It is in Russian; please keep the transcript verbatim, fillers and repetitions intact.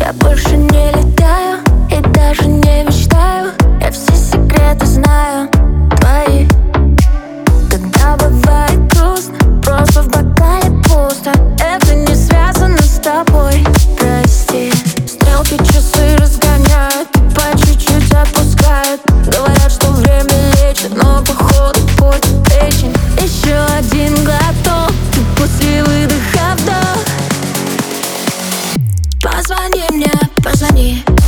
Я больше не летаю и даже не мечтаю. Я все секреты знаю твои. Когда бывает грустно, просто в бокале пусто. Это не связано с тобой, прости. Стрелки часы разгоняют, по чуть-чуть отпускают. Говорят, что время лечит, но походу путь вечен. Еще один глоток, и после выдоха вдох. Позвони мне, позвони.